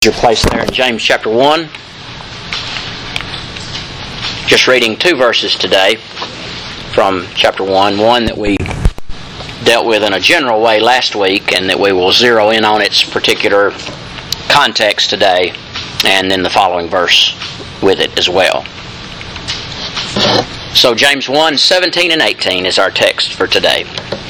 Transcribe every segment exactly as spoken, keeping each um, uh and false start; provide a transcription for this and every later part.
Your place there in James chapter one. Just reading two verses today from chapter one. One that we dealt with in a general way last week, and that we will zero in on its particular context today, and then the following verse with it as well. So James one, seventeen and eighteen is our text for today.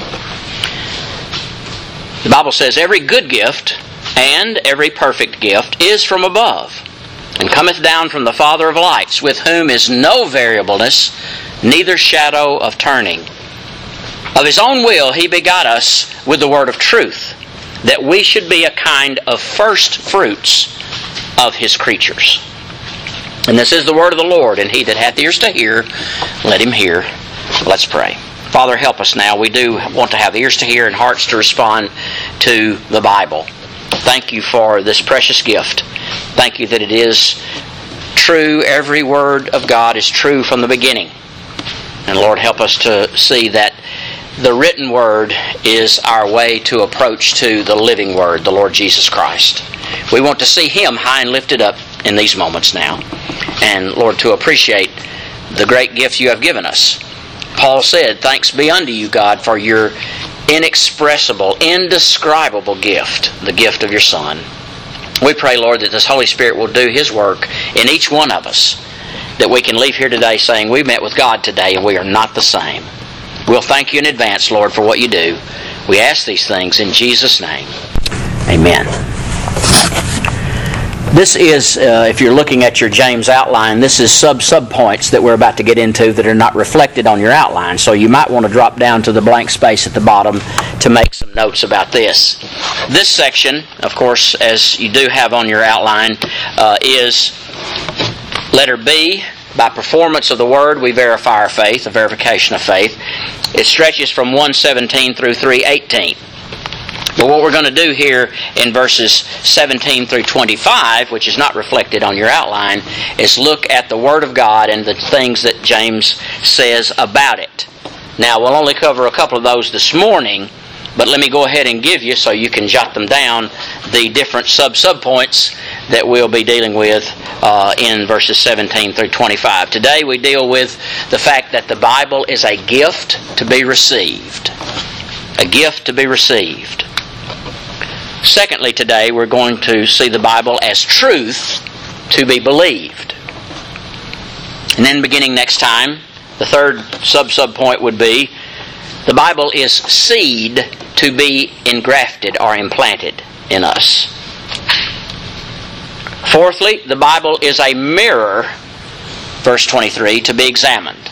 The Bible says, "Every good gift and every perfect gift is from above, and cometh down from the Father of lights, with whom is no variableness, neither shadow of turning. Of His own will He begot us with the word of truth, that we should be a kind of first fruits of His creatures. And this is the word of the Lord, and he that hath ears to hear, let him hear." Let's pray. Father, help us now. We do want to have ears to hear and hearts to respond to the Bible. Thank you for this precious gift. Thank you that it is true. Every word of God is true from the beginning. And Lord, help us to see that the written word is our way to approach to the living word, the Lord Jesus Christ. We want to see Him high and lifted up in these moments now. And Lord, to appreciate the great gift you have given us. Paul said, "Thanks be unto you, God, for your inexpressible, indescribable gift, the gift of your Son." We pray, Lord, that this Holy Spirit will do His work in each one of us, that we can leave here today saying, we met with God today and we are not the same. We'll thank you in advance, Lord, for what you do. We ask these things in Jesus' name. Amen. This is, uh, if you're looking at your James outline, this is sub-sub points that we're about to get into that are not reflected on your outline. So you might want to drop down to the blank space at the bottom to make some notes about this. This section, of course, as you do have on your outline, uh, is letter B. By performance of the Word, we verify our faith, a verification of faith. It stretches from one seventeen through three eighteen. But what we're going to do here in verses seventeen through twenty-five, which is not reflected on your outline, is look at the Word of God and the things that James says about it. Now, we'll only cover a couple of those this morning, but let me go ahead and give you, so you can jot them down, the different sub-sub points that we'll be dealing with uh, in verses seventeen through twenty-five. Today we deal with the fact that the Bible is a gift to be received. A gift to be received. Secondly, today we're going to see the Bible as truth to be believed. And then beginning next time, the third sub-sub point would be the Bible is seed to be engrafted or implanted in us. Fourthly, the Bible is a mirror, verse twenty-three, to be examined.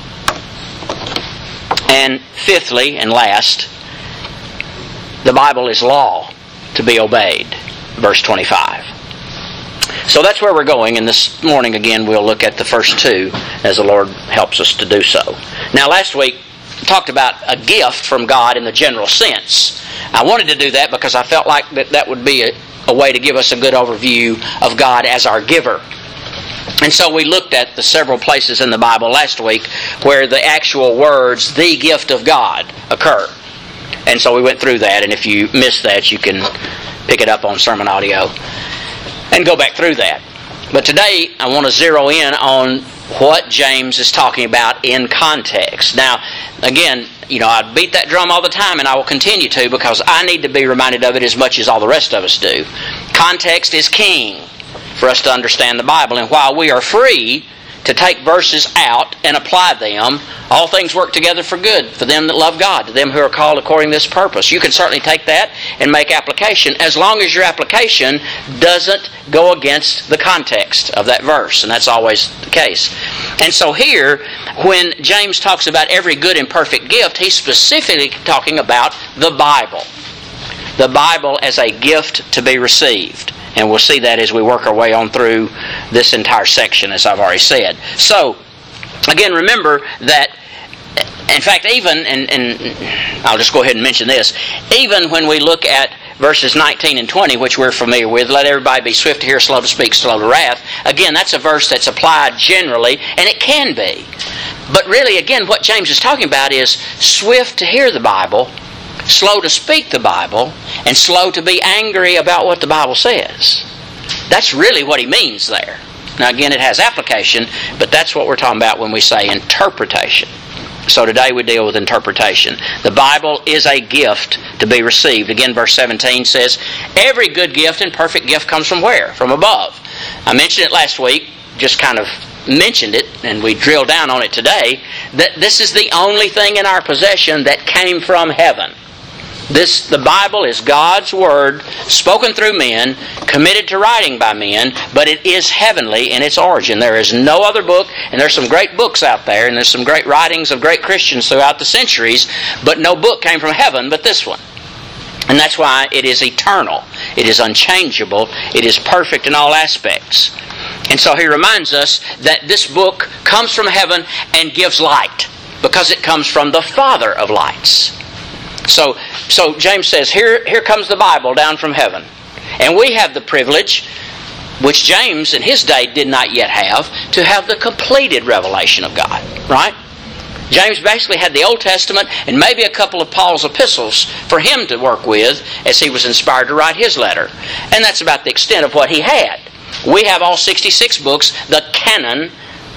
And fifthly and last, the Bible is law to be obeyed, verse twenty-five. So that's where we're going, and this morning again we'll look at the first two as the Lord helps us to do so. Now last week we talked about a gift from God in the general sense. I wanted to do that because I felt like that, that would be a, a way to give us a good overview of God as our giver. And so we looked at the several places in the Bible last week where the actual words, "the gift of God," occur. And so we went through that, and if you missed that, you can pick it up on sermon audio and go back through that. But today, I want to zero in on what James is talking about in context. Now, again, you know, I beat that drum all the time, and I will continue to, because I need to be reminded of it as much as all the rest of us do. Context is king for us to understand the Bible, and while we are free to take verses out and apply them, all things work together for good for them that love God, to them who are called according to this purpose. You can certainly take that and make application, as long as your application doesn't go against the context of that verse, and that's always the case. And so here, when James talks about every good and perfect gift, he's specifically talking about the Bible. The Bible as a gift to be received. And we'll see that as we work our way on through this entire section, as I've already said. So, again, remember that, in fact, even, and, and I'll just go ahead and mention this, even when we look at verses nineteen and twenty, which we're familiar with, "Let everybody be swift to hear, slow to speak, slow to wrath," again, that's a verse that's applied generally, and it can be. But really, again, what James is talking about is swift to hear the Bible, slow to speak the Bible, and slow to be angry about what the Bible says. That's really what he means there. Now again, it has application, but that's what we're talking about when we say interpretation. So today we deal with interpretation. The Bible is a gift to be received. Again, verse seventeen says, every good gift and perfect gift comes from where? From above. I mentioned it last week, just kind of mentioned it, and we drilled down on it today, that this is the only thing in our possession that came from heaven. This, the Bible is God's Word, spoken through men, committed to writing by men, but it is heavenly in its origin. There is no other book, and there's some great books out there, and there's some great writings of great Christians throughout the centuries, but no book came from heaven but this one. And that's why it is eternal. It is unchangeable. It is perfect in all aspects. And so he reminds us that this book comes from heaven and gives light, because it comes from the Father of lights. So, so James says, here, here comes the Bible down from heaven. And we have the privilege, which James in his day did not yet have, to have the completed revelation of God. Right? James basically had the Old Testament and maybe a couple of Paul's epistles for him to work with as he was inspired to write his letter. And that's about the extent of what he had. We have all sixty-six books, the canon,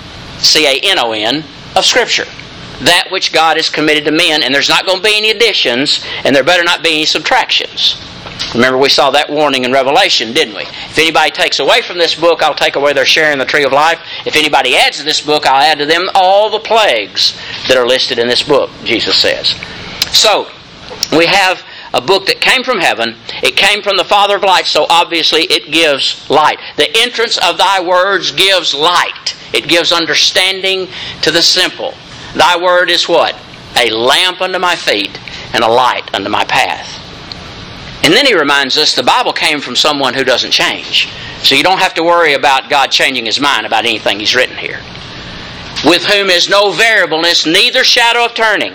C A N O N, of Scripture. That which God has committed to men, and there's not going to be any additions, and there better not be any subtractions. Remember, we saw that warning in Revelation, didn't we? If anybody takes away from this book, I'll take away their share in the tree of life. If anybody adds to this book, I'll add to them all the plagues that are listed in this book, Jesus says. So, we have a book that came from heaven. It came from the Father of lights, so obviously it gives light. The entrance of thy words gives light. It gives understanding to the simple. Thy word is what? A lamp unto my feet and a light unto my path. And then he reminds us the Bible came from someone who doesn't change. So you don't have to worry about God changing His mind about anything He's written here. With whom is no variableness, neither shadow of turning.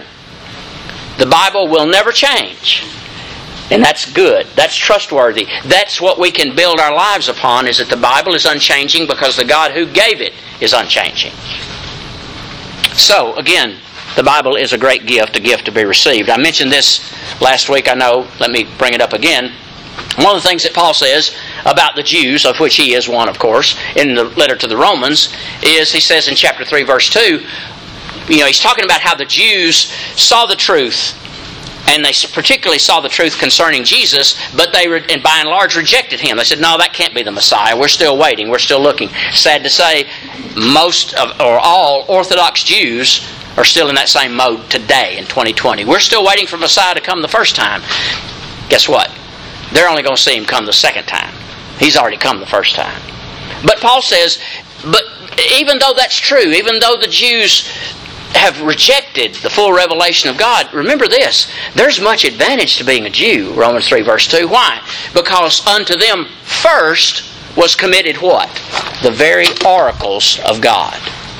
The Bible will never change. And that's good. That's trustworthy. That's what we can build our lives upon, is that the Bible is unchanging because the God who gave it is unchanging. So, again, the Bible is a great gift, a gift to be received. I mentioned this last week, I know. Let me bring it up again. One of the things that Paul says about the Jews, of which he is one, of course, in the letter to the Romans, is he says in chapter three, verse two, you know, he's talking about how the Jews saw the truth, and they particularly saw the truth concerning Jesus, but they, re- and by and large, rejected Him. They said, no, that can't be the Messiah. We're still waiting. We're still looking. Sad to say, most of, or all Orthodox Jews are still in that same mode today in twenty twenty. We're still waiting for Messiah to come the first time. Guess what? They're only going to see Him come the second time. He's already come the first time. But Paul says, but even though that's true, even though the Jews have rejected the full revelation of God, remember this, there's much advantage to being a Jew, Romans three verse two. Why? Because unto them first was committed what? The very oracles of God.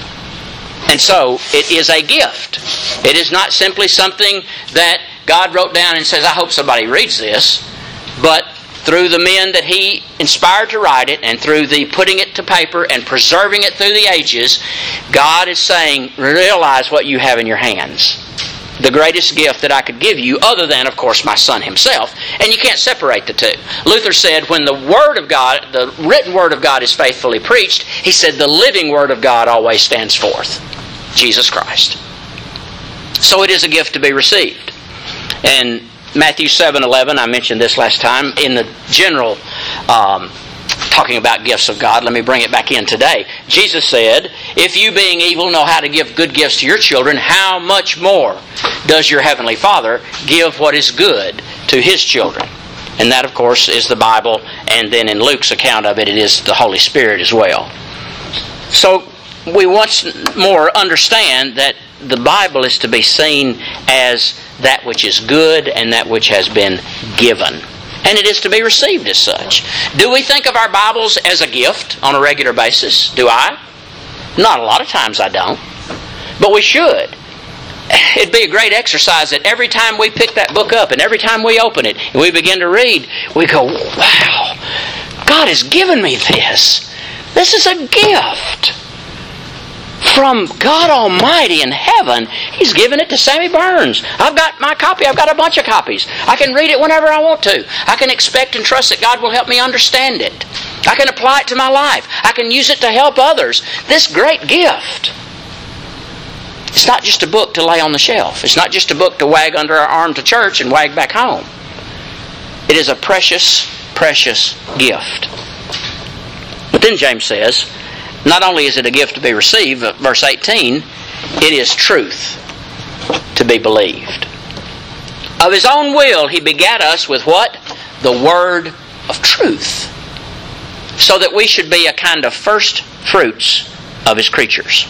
And so, it is a gift. It is not simply something that God wrote down and says, I hope somebody reads this, but through the men that He inspired to write it, and through the putting it to paper and preserving it through the ages, God is saying, realize what you have in your hands. The greatest gift that I could give you, other than, of course, my Son Himself. And you can't separate the two. Luther said, when the Word of God, the written Word of God is faithfully preached, he said, the living Word of God always stands forth. Jesus Christ. So it is a gift to be received. And Matthew seven eleven, I mentioned this last time, in the general um, talking about gifts of God, let me bring it back in today. Jesus said, if you being evil know how to give good gifts to your children, how much more does your Heavenly Father give what is good to His children? And that, of course, is the Bible, and then in Luke's account of it, it is the Holy Spirit as well. So, we once more understand that the Bible is to be seen as that which is good and that which has been given. And it is to be received as such. Do we think of our Bibles as a gift on a regular basis? Do I? Not a lot of times I don't. But we should. It'd be a great exercise that every time we pick that book up and every time we open it and we begin to read, we go, wow, God has given me this. This is a gift from God Almighty in heaven. He's given it to Sammy Burns. I've got my copy. I've got a bunch of copies. I can read it whenever I want to. I can expect and trust that God will help me understand it. I can apply it to my life. I can use it to help others. This great gift. It's not just a book to lay on the shelf. It's not just a book to wag under our arm to church and wag back home. It is a precious, precious gift. But then James says, not only is it a gift to be received, but verse eighteen, it is truth to be believed. Of His own will He begat us with what? The word of truth. So that we should be a kind of first fruits of His creatures.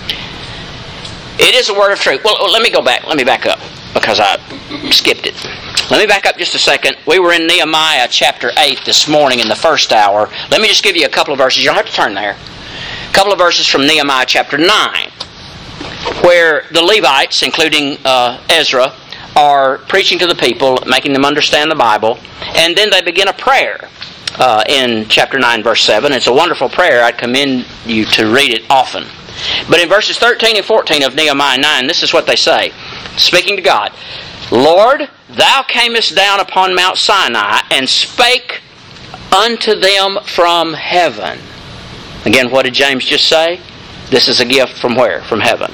It is a word of truth. Well, let me go back. Let me back up because I skipped it. Let me back up just a second. We were in Nehemiah chapter eight this morning in the first hour. Let me just give you a couple of verses. You don't have to turn there. A couple of verses from Nehemiah chapter nine, where the Levites, including uh, Ezra, are preaching to the people, making them understand the Bible, and then they begin a prayer uh, in chapter nine, verse seven. It's a wonderful prayer. I'd commend you to read it often. But in verses thirteen and fourteen of Nehemiah nine, this is what they say, speaking to God. Lord, Thou camest down upon Mount Sinai and spake unto them from heaven. Again, what did James just say? This is a gift from where? From heaven.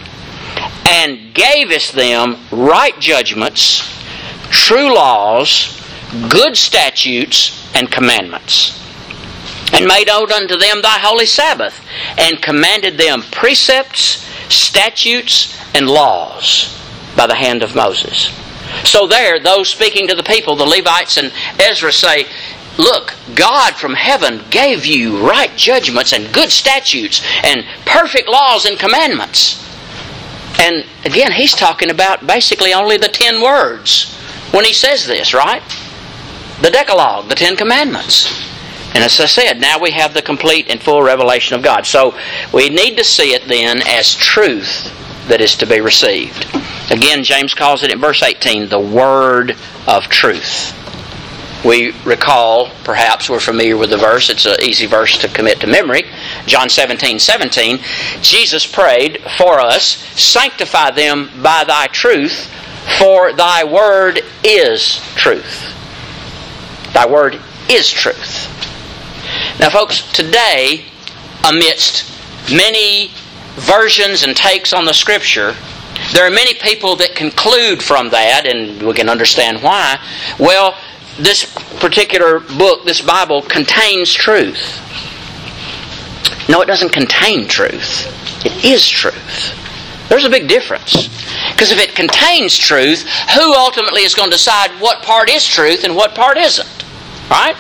And gavest them right judgments, true laws, good statutes, and commandments. And made known unto them Thy holy Sabbath, and commanded them precepts, statutes, and laws by the hand of Moses. So there, those speaking to the people, the Levites and Ezra, say, look, God from heaven gave you right judgments and good statutes and perfect laws and commandments. And again, he's talking about basically only the ten words when he says this, right? The Decalogue, the Ten Commandments. And as I said, now we have the complete and full revelation of God. So we need to see it then as truth that is to be received. Again, James calls it in verse eighteen, the word of truth. We recall, perhaps we're familiar with the verse, it's an easy verse to commit to memory. John seventeen seventeen, Jesus prayed for us, sanctify them by Thy truth, for Thy word is truth. Thy word is truth. Now folks, today, amidst many versions and takes on the Scripture, there are many people that conclude from that, and we can understand why, well, this particular book, this Bible, contains truth. No, it doesn't contain truth. It is truth. There's a big difference. Because if it contains truth, who ultimately is going to decide what part is truth and what part isn't? Right?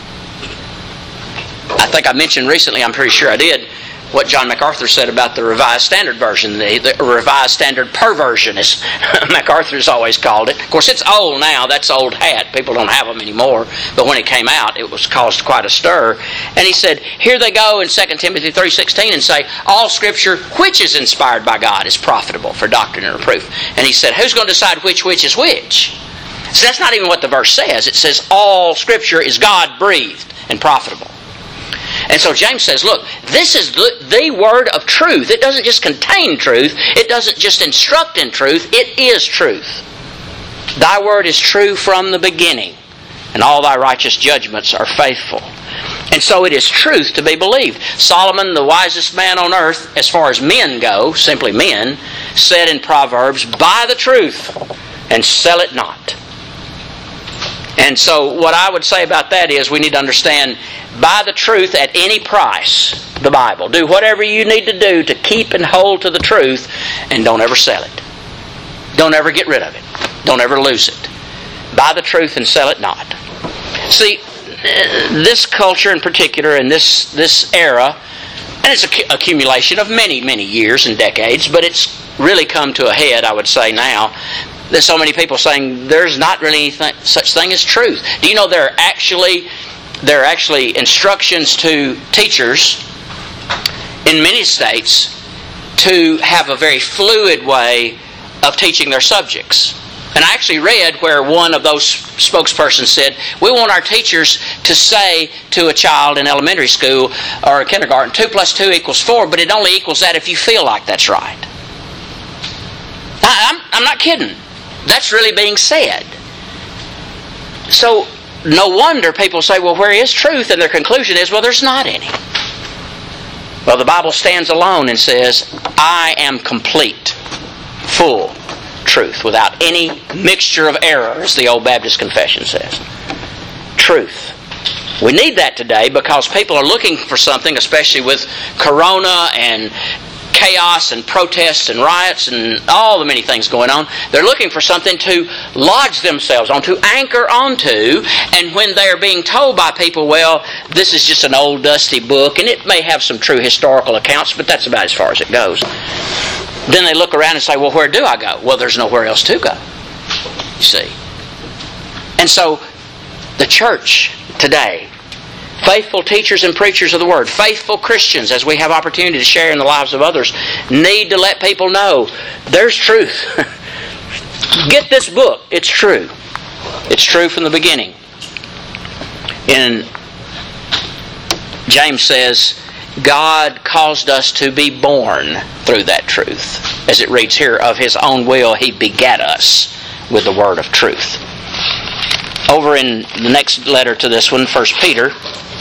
I think I mentioned recently, I'm pretty sure I did, what John MacArthur said about the Revised Standard Version, the, the Revised Standard Perversion, as MacArthur's always called it. Of course, it's old now. That's old hat. People don't have them anymore. But when it came out, it was caused quite a stir. And he said, here they go in Second Timothy three sixteen and say, all Scripture which is inspired by God is profitable for doctrine and reproof. And he said, who's going to decide which which is which? So that's not even what the verse says. It says all Scripture is God-breathed and profitable. And so James says, look, this is the, the word of truth. It doesn't just contain truth. It doesn't just instruct in truth. It is truth. Thy word is true from the beginning, and all Thy righteous judgments are faithful. And so it is truth to be believed. Solomon, the wisest man on earth, as far as men go, simply men, said in Proverbs, buy the truth and sell it not. And so what I would say about that is we need to understand, buy the truth at any price, the Bible. Do whatever you need to do to keep and hold to the truth, and don't ever sell it. Don't ever get rid of it. Don't ever lose it. Buy the truth and sell it not. See, this culture in particular, in this, this era, and it's an accumulation of many, many years and decades, but it's really come to a head, I would say now. There's so many people saying there's not really anything, such thing as truth. Do you know there are actually there are actually instructions to teachers in many states to have a very fluid way of teaching their subjects. And I actually read where one of those spokespersons said, we want our teachers to say to a child in elementary school or kindergarten, two plus two equals four, but it only equals that if you feel like that's right. I, I'm, I'm not kidding. That's really being said. So no wonder people say, well, where is truth? And their conclusion is, well, there's not any. Well, the Bible stands alone and says, I am complete, full truth, without any mixture of error, as the old Baptist confession says. Truth. We need that today because people are looking for something, especially with Corona and chaos and protests and riots and all the many things going on. They're looking for something to lodge themselves on, to anchor onto, and when they're being told by people, well, this is just an old dusty book, and it may have some true historical accounts, but that's about as far as it goes. Then they look around and say, well, where do I go? Well, there's nowhere else to go. You see. And so, the church today, faithful teachers and preachers of the Word, faithful Christians, as we have opportunity to share in the lives of others, need to let people know there's truth. Get this book. It's true. It's true from the beginning. And James says, God caused us to be born through that truth. As it reads here, of His own will He begat us with the word of truth. Over in the next letter to this one, First Peter,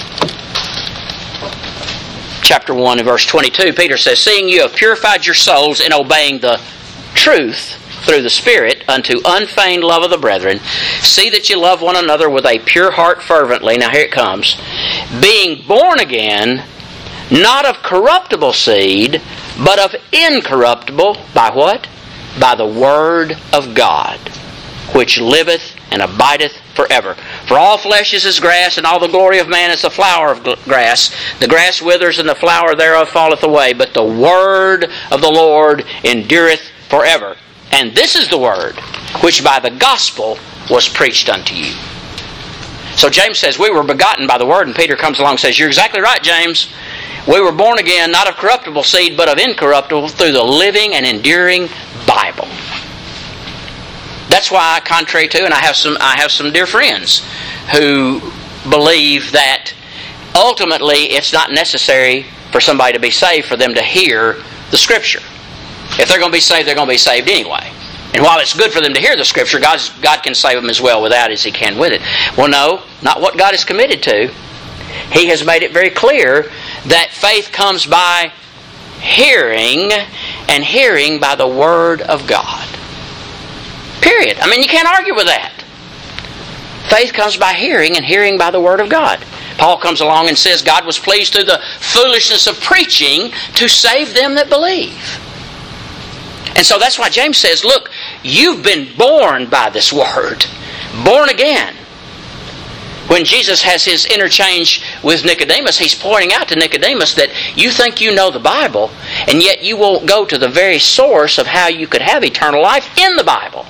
chapter one and verse twenty-two, Peter says, seeing you have purified your souls in obeying the truth through the Spirit unto unfeigned love of the brethren, see that you love one another with a pure heart fervently. Now here it comes. Being born again, not of corruptible seed, but of incorruptible, by what? By the Word of God, which liveth and abideth forever. For all flesh is as grass, and all the glory of man is the flower of grass. The grass withers, and the flower thereof falleth away, but the word of the Lord endureth forever. And this is the word which by the gospel was preached unto you. So James says, we were begotten by the word, and Peter comes along and says, you're exactly right, James. We were born again, not of corruptible seed, but of incorruptible, through the living and enduring Bible. That's why, contrary to, and I have some I have some dear friends who believe that ultimately it's not necessary for somebody to be saved for them to hear the Scripture. If they're going to be saved, they're going to be saved anyway. And while it's good for them to hear the Scripture, God's, God can save them as well without as He can with it. Well, no, not what God is committed to. He has made it very clear that faith comes by hearing, and hearing by the Word of God. Period. I mean, you can't argue with that. Faith comes by hearing, and hearing by the Word of God. Paul comes along and says God was pleased through the foolishness of preaching to save them that believe. And so that's why James says, look, you've been born by this Word. Born again. When Jesus has His interchange with Nicodemus, He's pointing out to Nicodemus that you think you know the Bible, and yet you won't go to the very source of how you could have eternal life in the Bible.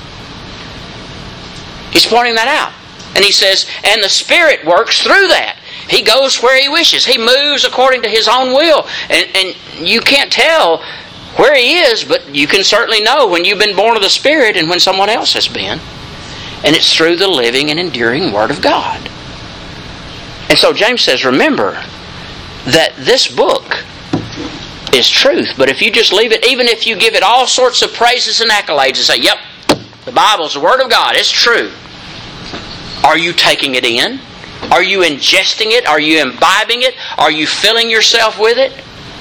He's pointing that out. And He says, and the Spirit works through that. He goes where He wishes. He moves according to His own will. And, and you can't tell where He is, but you can certainly know when you've been born of the Spirit and when someone else has been. And it's through the living and enduring Word of God. And so James says, remember that this book is truth. But if you just leave it, even if you give it all sorts of praises and accolades and say, yep, the Bible's the Word of God, it's true. Are you taking it in? Are you ingesting it? Are you imbibing it? Are you filling yourself with it?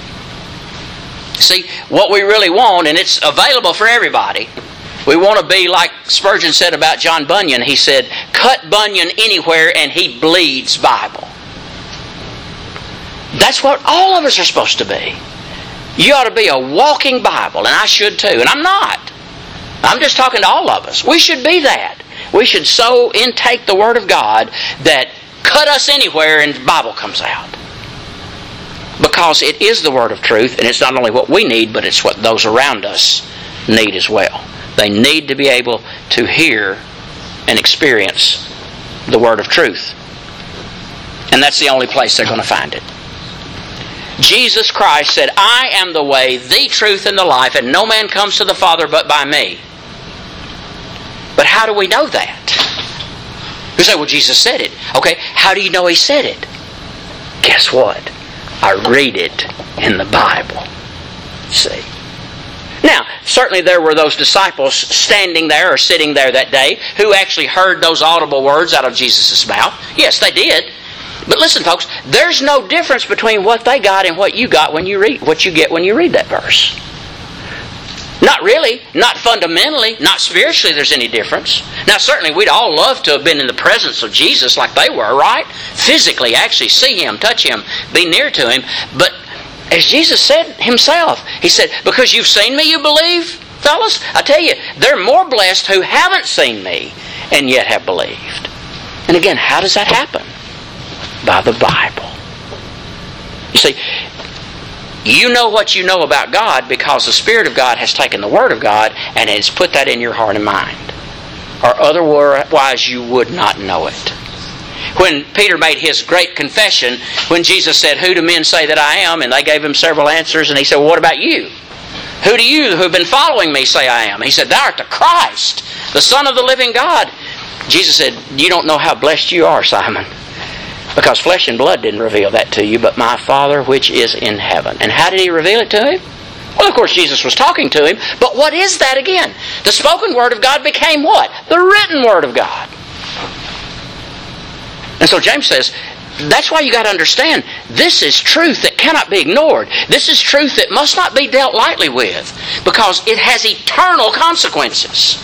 See, what we really want, and it's available for everybody, we want to be like Spurgeon said about John Bunyan. He said, cut Bunyan anywhere and he bleeds Bible. That's what all of us are supposed to be. You ought to be a walking Bible, and I should too. And I'm not. I'm just talking to all of us. We should be that. We should so intake the Word of God that cut us anywhere and the Bible comes out. Because it is the Word of truth, and it's not only what we need, but it's what those around us need as well. They need to be able to hear and experience the Word of truth. And that's the only place they're going to find it. Jesus Christ said, I am the way, the truth, and the life, and no man comes to the Father but by me. But how do we know that? You say, well, Jesus said it. Okay, how do you know He said it? Guess what? I read it in the Bible. See? Now, certainly there were those disciples standing there or sitting there that day who actually heard those audible words out of Jesus' mouth. Yes, they did. But listen, folks, there's no difference between what they got and what you got when you read, what you get when you read that verse. Not really, not fundamentally, not spiritually there's any difference. Now certainly we'd all love to have been in the presence of Jesus like they were, right? Physically, actually see Him, touch Him, be near to Him. But as Jesus said Himself, He said, because you've seen me, you believe, fellas? I tell you, they're more blessed who haven't seen me and yet have believed. And again, how does that happen? By the Bible. You see, you know what you know about God because the Spirit of God has taken the Word of God and has put that in your heart and mind. Or otherwise you would not know it. When Peter made his great confession, when Jesus said, who do men say that I am? And they gave him several answers, and he said, well, what about you? Who do you who have been following me say I am? He said, thou art the Christ, the Son of the living God. Jesus said, you don't know how blessed you are, Simon. Because flesh and blood didn't reveal that to you, but my Father which is in heaven. And how did He reveal it to him? Well, of course, Jesus was talking to him. But what is that again? The spoken Word of God became what? The written Word of God. And so James says, that's why you got to understand, this is truth that cannot be ignored. This is truth that must not be dealt lightly with, because it has eternal consequences.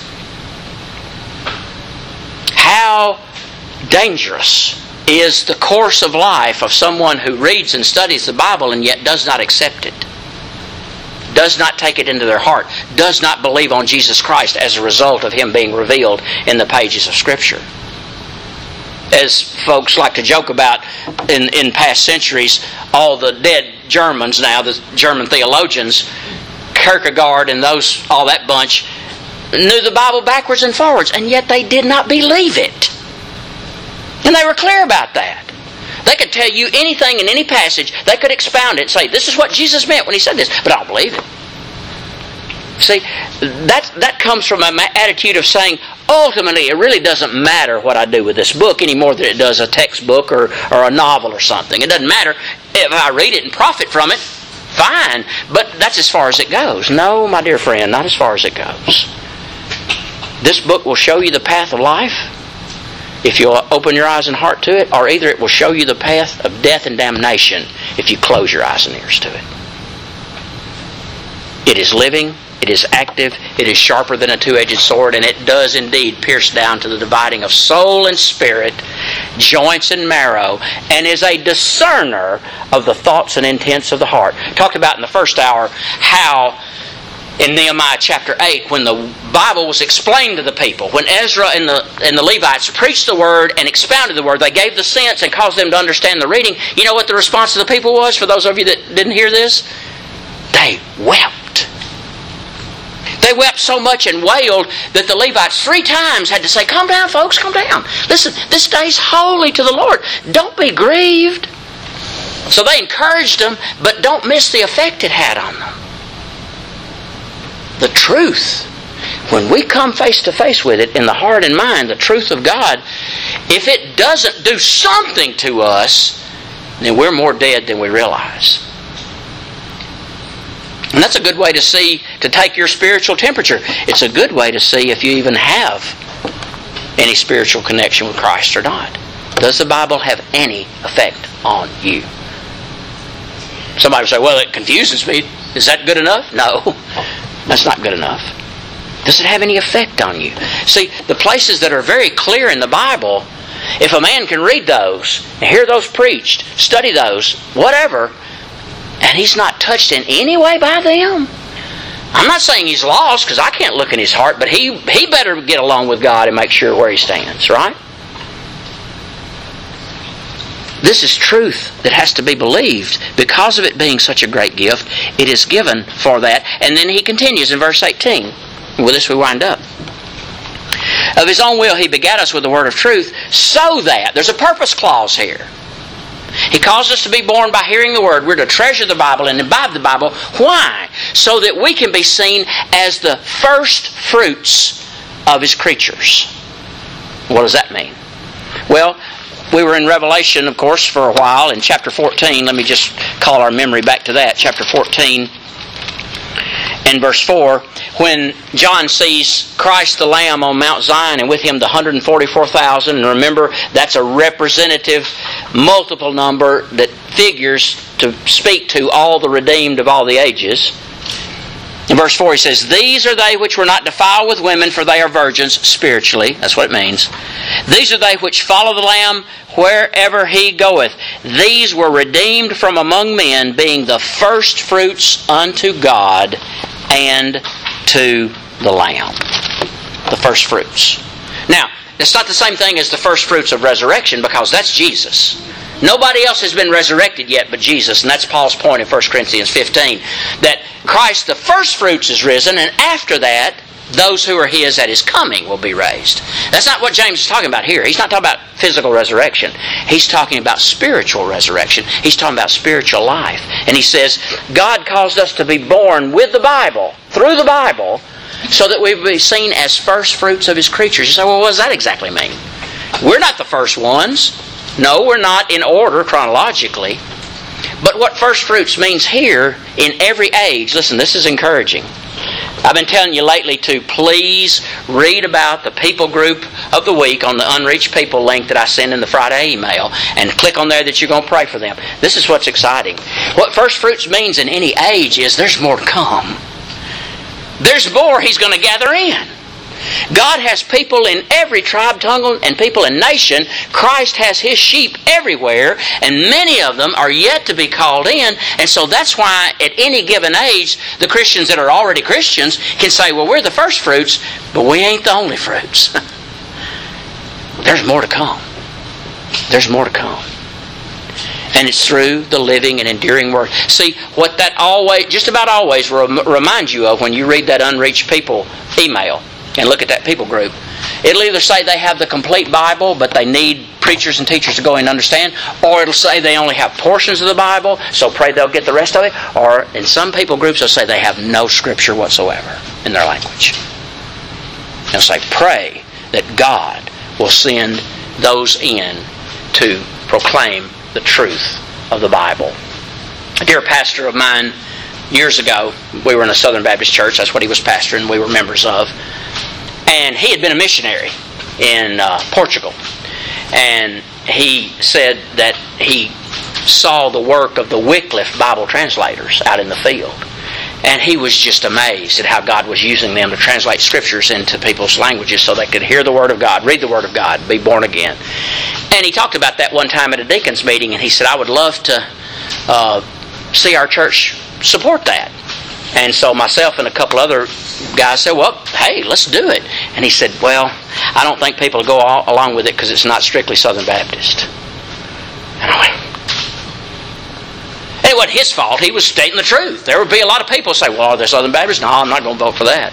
How dangerous is the course of life of someone who reads and studies the Bible and yet does not accept it, does not take it into their heart, does not believe on Jesus Christ as a result of Him being revealed in the pages of Scripture. As folks like to joke about in, in past centuries, all the dead Germans now, the German theologians, Kierkegaard and those, all that bunch, knew the Bible backwards and forwards, and yet they did not believe it. And they were clear about that. They could tell you anything in any passage. They could expound it and say, this is what Jesus meant when He said this, but I don't believe it. See, that, that comes from an attitude of saying, ultimately, it really doesn't matter what I do with this book any more than it does a textbook or, or a novel or something. It doesn't matter if I read it and profit from it, fine, but that's as far as it goes. No, my dear friend, not as far as it goes. This book will show you the path of life if you'll open your eyes and heart to it, or either it will show you the path of death and damnation if you close your eyes and ears to it. It is living, it is active, it is sharper than a two-edged sword, and it does indeed pierce down to the dividing of soul and spirit, joints and marrow, and is a discerner of the thoughts and intents of the heart. Talked about in the first hour how in Nehemiah chapter eight, when the Bible was explained to the people, when Ezra and the, and the Levites preached the Word and expounded the Word, they gave the sense and caused them to understand the reading. You know what the response of the people was, for those of you that didn't hear this? They wept. They wept so much and wailed that the Levites three times had to say, calm down, folks, calm down. Listen, this day's holy to the Lord. Don't be grieved. So they encouraged them, but don't miss the effect it had on them. The truth, when we come face to face with it in the heart and mind, the truth of God, if it doesn't do something to us, then we're more dead than we realize. And that's a good way to see, to take your spiritual temperature. It's a good way to see if you even have any spiritual connection with Christ or not. Does the Bible have any effect on you? Somebody will say, well, it confuses me. Is that good enough? No. That's not good enough. Does it have any effect on you? See, the places that are very clear in the Bible, if a man can read those, and hear those preached, study those, whatever, and he's not touched in any way by them, I'm not saying he's lost, because I can't look in his heart, but he, he better get along with God and make sure where he stands, right? This is truth that has to be believed. Because of it being such a great gift, it is given for that. And then he continues in verse eighteen. With this we wind up. Of His own will He begat us with the word of truth, so that, there's a purpose clause here. He calls us to be born by hearing the Word. We're to treasure the Bible and imbibe the Bible. Why? So that we can be seen as the first fruits of His creatures. What does that mean? Well, we were in Revelation, of course, for a while, in chapter fourteen. Let me just call our memory back to that. Chapter fourteen in verse four, when John sees Christ the Lamb on Mount Zion and with him the one hundred forty-four thousand, and remember that's a representative multiple number that figures to speak to all the redeemed of all the ages. In verse four he says, "These are they which were not defiled with women, for they are virgins," spiritually, that's what it means. "These are they which follow the Lamb wherever He goeth. These were redeemed from among men, being the first fruits unto God and to the Lamb." The first fruits. Now, it's not the same thing as the first fruits of resurrection, because that's Jesus. Nobody else has been resurrected yet but Jesus, and that's Paul's point in First Corinthians fifteen, that Christ the first fruits is risen, and after that, those who are His at His coming will be raised. That's not what James is talking about here. He's not talking about physical resurrection. He's talking about spiritual resurrection. He's talking about spiritual life. And he says, God caused us to be born with the Bible, through the Bible, so that we will be seen as first fruits of His creatures. You say, well, what does that exactly mean? We're not the first ones. No, we're not in order chronologically. But what first fruits means here in every age, listen, this is encouraging. I've been telling you lately to please read about the people group of the week on the Unreached People link that I send in the Friday email, and click on there that you're going to pray for them. This is what's exciting. What first fruits means in any age is there's more to come. There's more He's going to gather in. God has people in every tribe, tongue, and people and nation. Christ has His sheep everywhere, and many of them are yet to be called in. And so that's why at any given age, the Christians that are already Christians can say, well, we're the first fruits, but we ain't the only fruits. There's more to come. There's more to come. And it's through the living and enduring Word. See, what that always, just about always reminds you of when you read that Unreached People email and look at that people group. It'll either say they have the complete Bible, but they need preachers and teachers to go in and understand, or it'll say they only have portions of the Bible, so pray they'll get the rest of it. Or in some people groups, they'll say they have no Scripture whatsoever in their language. They'll say, pray that God will send those in to proclaim the truth of the Bible. A dear pastor of mine, years ago, we were in a Southern Baptist church, that's what he was pastoring, we were members of. And he had been a missionary in uh, Portugal. And he said that he saw the work of the Wycliffe Bible translators out in the field. And he was just amazed at how God was using them to translate Scriptures into people's languages so they could hear the Word of God, read the Word of God, be born again. And he talked about that one time at a deacons meeting, and he said, I would love to uh, see our church support that. And so myself and a couple other guys said, well, hey, let's do it. And he said, well, I don't think people will go all along with it because it's not strictly Southern Baptist. And I went, and it wasn't his fault. He was stating the truth. There would be a lot of people say, well, are they Southern Baptist? No, I'm not going to vote for that.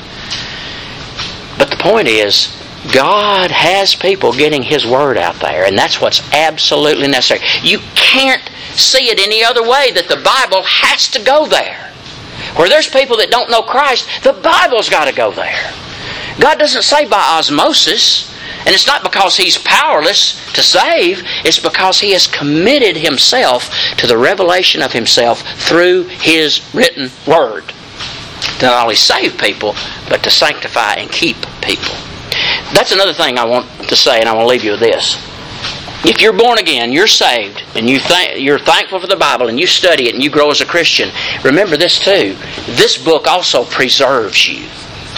But the point is, God has people getting His Word out there, and that's what's absolutely necessary. You can't see it any other way that the Bible has to go there. Where there's people that don't know Christ, the Bible's got to go there. God doesn't save by osmosis, and it's not because He's powerless to save, it's because He has committed Himself to the revelation of Himself through His written Word. To not only save people, but to sanctify and keep people. That's another thing I want to say, and I want to leave you with this. If you're born again, you're saved, and you th- you're thankful for the Bible, and you study it, and you grow as a Christian, remember this too. This book also preserves you.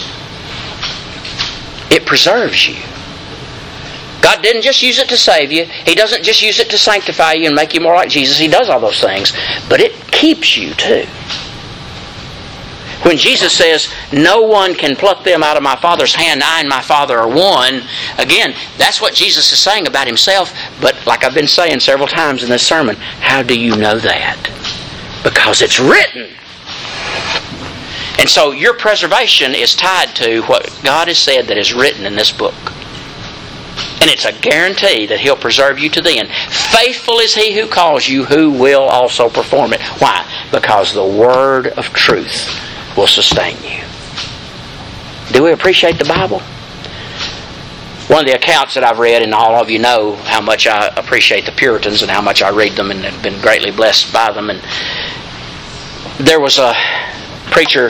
It preserves you. God didn't just use it to save you. He doesn't just use it to sanctify you and make you more like Jesus. He does all those things. But it keeps you too. When Jesus says, no one can pluck them out of my Father's hand, I and my Father are one, again, that's what Jesus is saying about Himself. But like I've been saying several times in this sermon, how do you know that? Because it's written. And so your preservation is tied to what God has said that is written in this book. And it's a guarantee that He'll preserve you to the end. Faithful is He who calls you, who will also perform it. Why? Because the word of truth will sustain you. Do we appreciate the Bible? One of the accounts that I've read, and all of you know how much I appreciate the Puritans and how much I read them and have been greatly blessed by them. And there was a preacher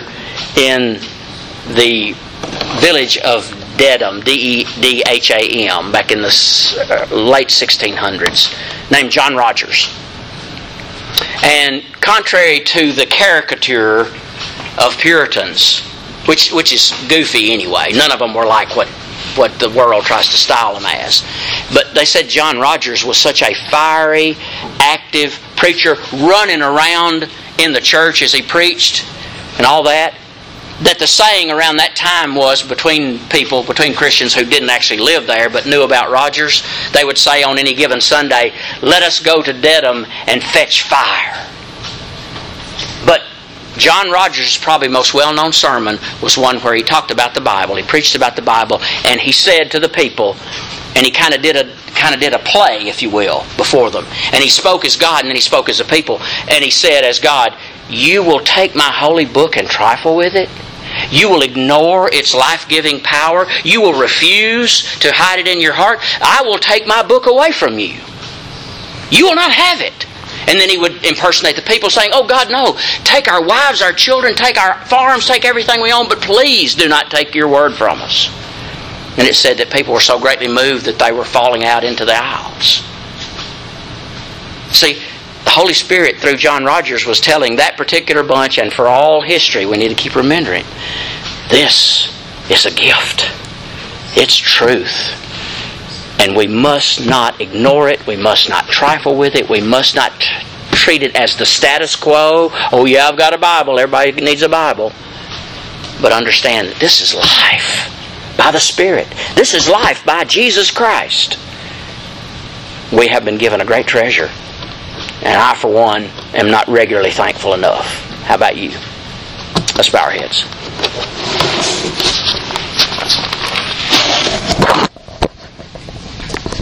in the village of Dedham, D E D H A M, back in the late sixteen hundreds, named John Rogers. And contrary to the caricature of Puritans, which which is goofy anyway, none of them were like what, what the world tries to style them as. But they said John Rogers was such a fiery, active preacher, running around in the church as he preached and all that, that the saying around that time was, between people, between Christians who didn't actually live there but knew about Rogers, they would say on any given Sunday, "Let us go to Dedham and fetch fire." But John Rogers' probably most well-known sermon was one where he talked about the Bible. He preached about the Bible, and he said to the people, and he kind of did a kind of did a play, if you will, before them. And he spoke as God, and then he spoke as a people. And he said as God, "You will take my holy book and trifle with it? You will ignore its life-giving power? You will refuse to hide it in your heart? I will take my book away from you. You will not have it." And then he would impersonate the people saying, "Oh God, no. Take our wives, our children, take our farms, take everything we own, but please do not take your word from us." And it said that people were so greatly moved that they were falling out into the aisles. See, the Holy Spirit through John Rogers was telling that particular bunch, and for all history, we need to keep remembering, this is a gift. It's truth. And we must not ignore it. We must not trifle with it. We must not treat it as the status quo. Oh yeah, I've got a Bible. Everybody needs a Bible. But understand that this is life by the Spirit. This is life by Jesus Christ. We have been given a great treasure. And I, for one, am not regularly thankful enough. How about you? Let's bow our heads.